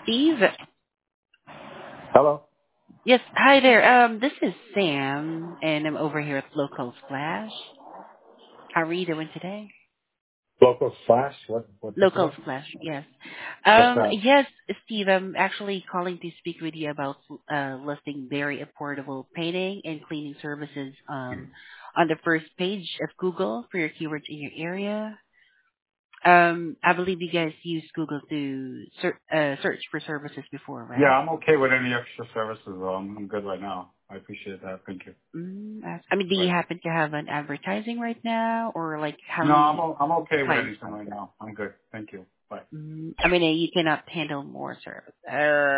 Steve. Hello. Yes, hi there. This is Sam, and I'm over here at Local Splash. How are you doing today? Local Flash. What's this Local about? Splash, yes. What's that? Yes, Steve, I'm actually calling to speak with you about listing very affordable painting and cleaning services on the first page of Google for your keywords in your area. I believe you guys use Google to search for services before, Yeah, right? I'm okay with any extra services though. I'm good right now. I appreciate that. Thank you. I mean, do you Right. happen to have an advertising right now, or like how No, many I'm okay with clients? anything right now. I'm good. Thank you. Bye. I mean, you cannot handle more service.